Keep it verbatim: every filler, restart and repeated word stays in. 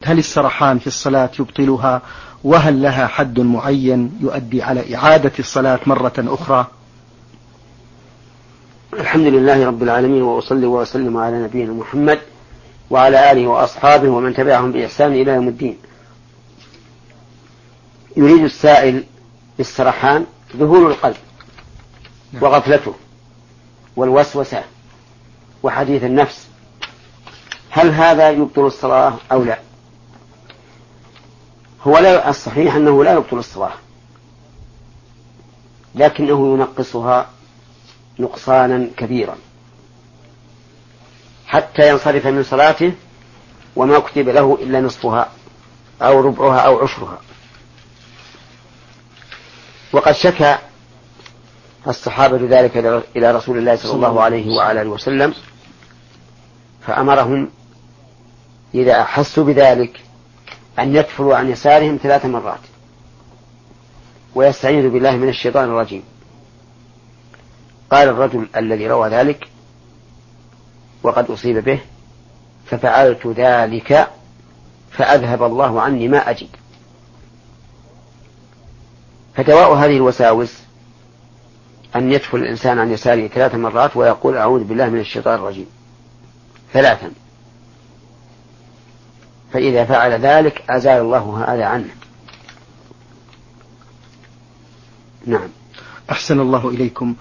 هل السرحان في الصلاة يبطلها؟ وهل لها حد معين يؤدي على إعادة الصلاة مرة أخرى؟ الحمد لله رب العالمين، وأصلي وأسلم على نبينا محمد وعلى آله وأصحابه ومن تبعهم بإحسان إلى يوم الدين. يريد السائل بالسرحان ذهول القلب وغفلته والوسوسة وحديث النفس، هل هذا يبطل الصلاة أو لا؟ هو لا الصحيح أنه لا يبطل الصلاة، لكنه ينقصها نقصانا كبيرا حتى ينصرف من صلاته وما كتب له إلا نصفها أو ربعها أو عشرها. وقد شكى الصحابة ذلك إلى رسول الله صلى الله عليه وعلى آله وسلم، فأمرهم إذا أحسوا بذلك أن يكفروا عن يسارهم ثلاث مرات ويستعيذوا بالله من الشيطان الرجيم. قال الرجل الذي روى ذلك وقد أصيب به: ففعلت ذلك فأذهب الله عني ما أجد. فدواء هذه الوساوس أن يدخل الإنسان عن يساره ثلاث مرات ويقول: أعوذ بالله من الشيطان الرجيم ثلاثا، فإذا فعل ذلك أزال الله هذا عنه. نعم. أحسن الله إليكم.